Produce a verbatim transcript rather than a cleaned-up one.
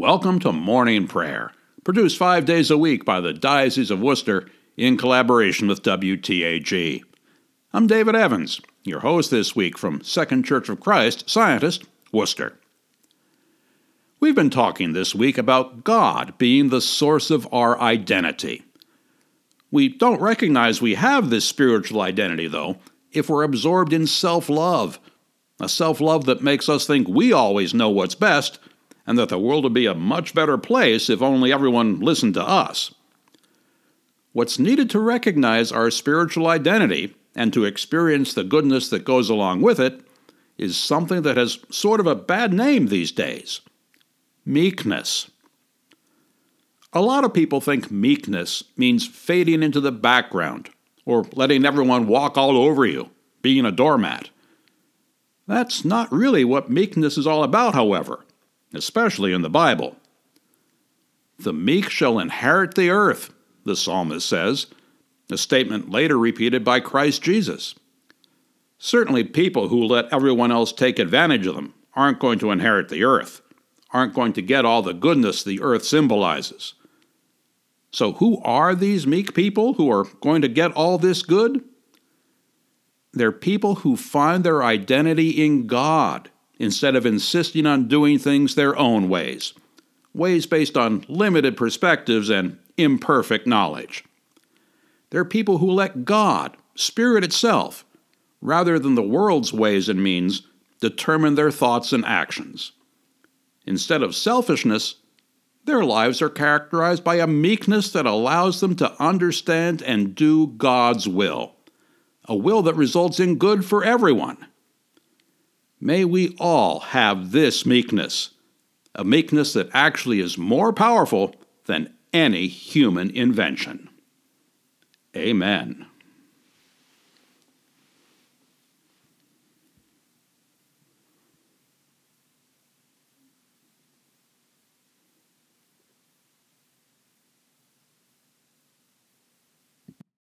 Welcome to Morning Prayer, produced five days a week by the Diocese of Worcester in collaboration with W T A G. I'm David Evans, your host this week from Second Church of Christ, Scientist, Worcester. We've been talking this week about God being the source of our identity. We don't recognize we have this spiritual identity, though, if we're absorbed in self-love, a self-love that makes us think we always know what's best, and that the world would be a much better place if only everyone listened to us. What's needed to recognize our spiritual identity and to experience the goodness that goes along with it is something that has sort of a bad name these days: meekness. A lot of people think meekness means fading into the background or letting everyone walk all over you, being a doormat. That's not really what meekness is all about, however, especially in the Bible. The meek shall inherit the earth, the psalmist says, a statement later repeated by Christ Jesus. Certainly people who let everyone else take advantage of them aren't going to inherit the earth, aren't going to get all the goodness the earth symbolizes. So who are these meek people who are going to get all this good? They're people who find their identity in God, instead of insisting on doing things their own ways, ways based on limited perspectives and imperfect knowledge. They're people who let God, Spirit itself, rather than the world's ways and means, determine their thoughts and actions. Instead of selfishness, their lives are characterized by a meekness that allows them to understand and do God's will, a will that results in good for everyone. May we all have this meekness, a meekness that actually is more powerful than any human invention. Amen.